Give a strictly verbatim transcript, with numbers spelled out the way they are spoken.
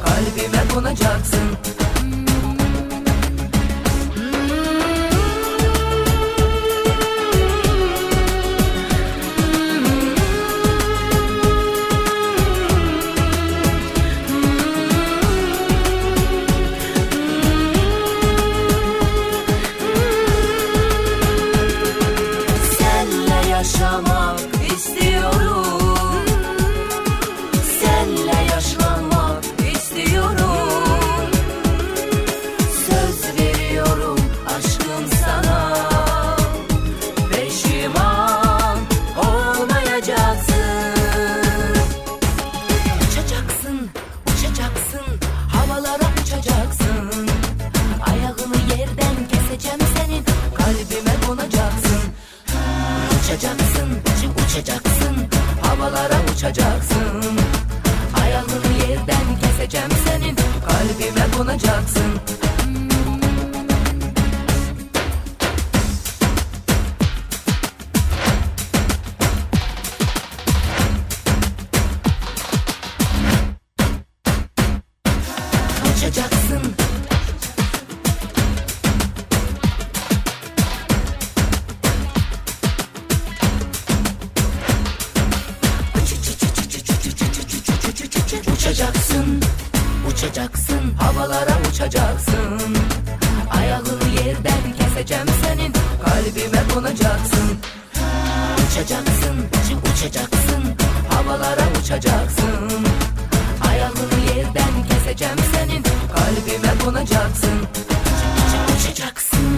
kalbime konacaksın. Yaşamak istiyorum, senle yaşlanmak istiyorum. Söz veriyorum aşkım sana, peşiman olmayacaksın. Uçacaksın, uçacaksın, havalara uçacaksın. Ayağını yerden keseceğim senin, kalbime konacaksın. Uçacaksın, uçacaksın, havalara uçacaksın. Ayağını yerden keseceğim senin, kalbime konacaksın. Uçacaksın. Uçacaksın, uçacaksın, havalara uçacaksın. Ayağını yerden keseceğim senin, kalbime konacaksın. Uçacaksın, uçacaksın, havalara uçacaksın. Ayağını yerden keseceğim senin, kalbime konacaksın. Uçacaksın.